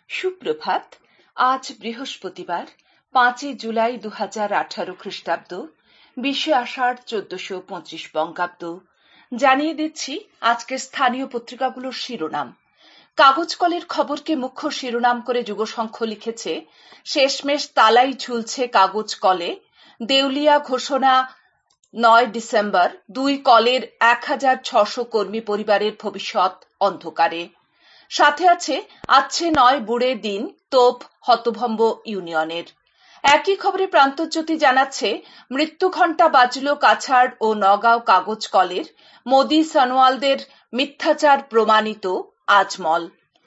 সুপ্রভাত। আজ বৃহস্পতিবার 5 জুলাই 2018 খ্রিস্টাব্দ, 20 আষাঢ় 1425 বঙ্গাব্দ। জানিয়ে দিচ্ছি আজকের স্থানীয় পত্রিকাগুলোর শিরোনাম। কাগজ কলের খবরকে মুখ্য শিরোনাম করে যুগসংঘ লিখেছে, শেষমেশ তালাই ঝুলছে কাগজ কলে, দেউলিয়া ঘোষণা 9 ডিসেম্বর, 2 কলের 1600 কর্মী পরিবারের ভবিষ্যৎ অন্ধকারে। সাথে আছে 9 বুড়ে দিন, তোপ হতভম্ব ইউনিয়নের। একই খবরে প্রান্তজ্যোতি জানাচ্ছে, মৃত্যু ঘণ্টা বাজল কাছাড় ও নগাঁও কাগজ কলের, মোদি সনোয়ালদের মিথ্যাচার প্রমাণিত আজমল।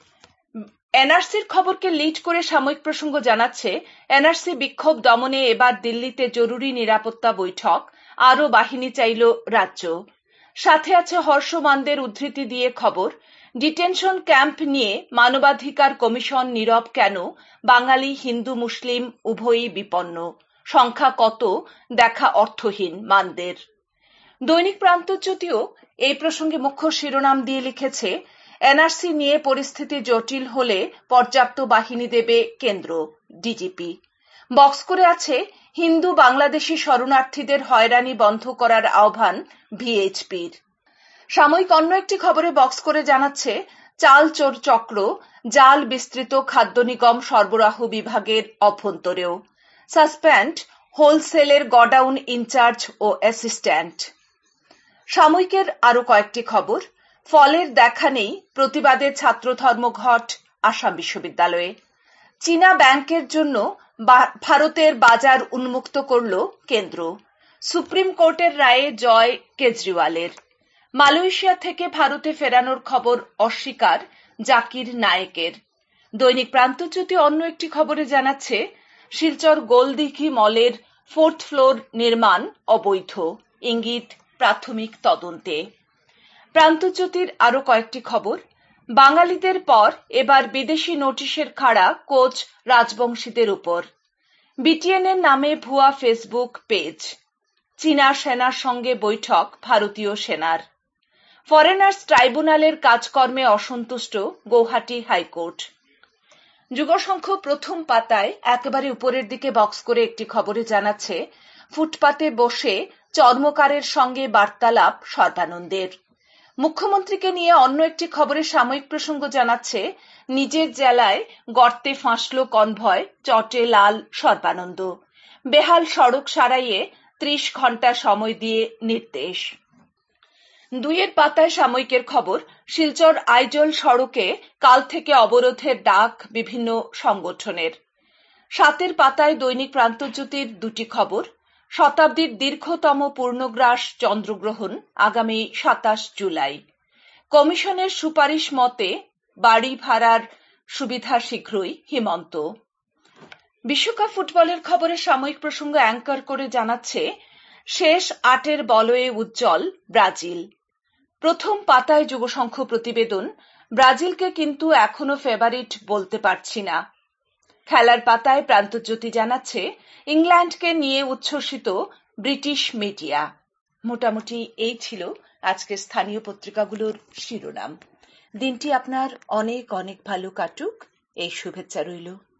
এনআরসির খবরকে লিড করে সাময়িক প্রসঙ্গ জানাচ্ছে, এনআরসি বিক্ষোভ দমনে এবার দিল্লিতে জরুরি নিরাপত্তা বৈঠক, আরও বাহিনী চাইল রাজ্য। সাথে আছে হর্ষ মানদের উদ্ধৃতি দিয়ে খবর, ডিটেনশন ক্যাম্প নিয়ে মানবাধিকার কমিশন নীরব কেন, বাঙালি হিন্দু মুসলিম উভয়ই বিপন্ন, সংখ্যা কত দেখা অর্থহীন মানদের। দৈনিক প্রান্তজ্যোতিও এই প্রসঙ্গে মুখ্য শিরোনাম দিয়ে লিখেছে, এনআরসি নিয়ে পরিস্থিতি জটিল হলে পর্যাপ্ত বাহিনী দেবে কেন্দ্র, ডিজিপি। বক্স করে আছে, হিন্দু বাংলাদেশি শরণার্থীদের হয়রানি বন্ধ করার আহ্বান ভিএইচপির। সাময়িক অন্য একটি খবরে বক্স করে জানাচ্ছে, চাল চোর চক্র, জাল বিস্তৃত খাদ্য নিগম সরবরাহ বিভাগের অভ্যন্তরেও। সাসপেন্ড হোলসেলের গডাউন ইনচার্জ ও অ্যাসিস্ট্যান্ট। সাময়িকের আরো কয়েকটি খবর, ফলের দেখা নেই, প্রতিবাদে ছাত্র ধর্মঘট আসাম বিশ্ববিদ্যালয়ে। চীনা ব্যাংকের জন্য ভারতের বাজার উন্মুক্ত করল কেন্দ্র। সুপ্রিম কোর্টের রায়ে জয় কেজরিওয়ালের। মালয়েশিয়া থেকে ভারতে ফেরানোর খবর অস্বীকার জাকির নায়েকের। দৈনিক প্রান্তজ্যোতি অন্য একটি খবরে জানাচ্ছে, শিলচর গোলদিঘি মলের 4th ফ্লোর নির্মাণ অবৈধ, ইঙ্গিত প্রাথমিক তদন্তে। প্রান্তজ্যোতির আরো কয়েকটি খবর, বাঙালিদের পর এবার বিদেশি নোটিশের খাড়া কোচ রাজবংশীদের উপর। বিটিএনের নামে ভুয়া ফেসবুক পেজ। চীনা সেনার সঙ্গে বৈঠক ভারতীয় সেনার। ফরেনার্স ট্রাইব্যুনালের কাজকর্মে অসন্তুষ্ট গৌহাটি হাইকোর্ট। যুগসংঘ প্রথম পাতায় একেবারে উপরের দিকে বক্স করে একটি খবরে জানাচ্ছে, ফুটপাতে বসে চর্মকারের সঙ্গে বার্তালাপ সর্বানন্দের। মুখ্যমন্ত্রীকে নিয়ে অন্য একটি খবরে সাময়িক প্রসঙ্গ জানাচ্ছে, নিজের জেলায় গর্তে ফাঁসল কনভয়, চটে লাল সর্বানন্দ। বেহাল সড়ক সারাইয়ে 30 ঘণ্টা সময় দিয়ে নির্দেশ। 2 পাতায় সাময়িকের খবর, শিলচর আইজল সড়কে কাল থেকে অবরোধের ডাক বিভিন্ন সংগঠনের। 7 পাতায় দৈনিক প্রান্তজ্যোতির দুটি খবর, শতাব্দীর দীর্ঘতম পূর্ণগ্রাস চন্দ্রগ্রহণ আগামী 27 জুলাই। কমিশনের সুপারিশ মতে বাড়ি ভাড়ার সুবিধা শীঘ্রই, হিমন্ত। বিশ্বকাপ ফুটবলের খবরে সাময়িক প্রসঙ্গ অ্যাঙ্কার করে জানাচ্ছে, শেষ 8 বলয়ে উজ্জ্বল ব্রাজিল। প্রথম পাতায় যুগসংঘ প্রতিবেদন, ব্রাজিলকে কিন্তু এখনো ফেভারিট বলতে পারছি না। খেলার পাতায় প্রান্তজ্যোতি জানাচ্ছে, ইংল্যান্ডকে নিয়ে উচ্ছ্বসিত ব্রিটিশ মিডিয়া। মোটামুটি এই ছিল আজকের স্থানীয় পত্রিকাগুলোর শিরোনাম। দিনটি আপনার অনেক অনেক ভালো কাটুক, এই শুভেচ্ছা রইল।